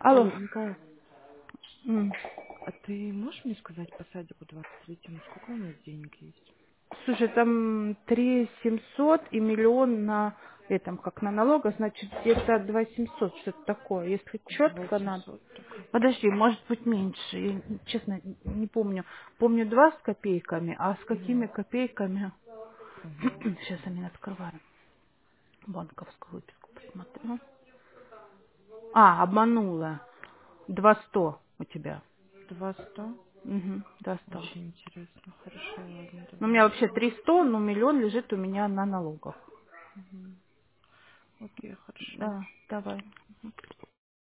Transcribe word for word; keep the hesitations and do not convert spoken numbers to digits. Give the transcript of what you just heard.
Алло. Алло, Николай, М. а ты можешь мне сказать по садику двадцать третьему, сколько у нас денег есть? Слушай, там три семьсот и миллион на этом, как на налогах, значит, где-то два семьсот, что-то такое. Если Два четко надо. семьсот только. Подожди, может быть меньше. Я, честно, не помню. Помню два с копейками, а с какими Угу. копейками? Угу. Сейчас я не открываю. Банковскую выписку посмотрю. А, обманула. Два сто у тебя. Два сто? Угу, два сто. Очень интересно. Хорошо, ладно, Ну, у меня давай. вообще триста, но миллион лежит у меня на налогах. Угу. Окей, хорошо. Да, давай.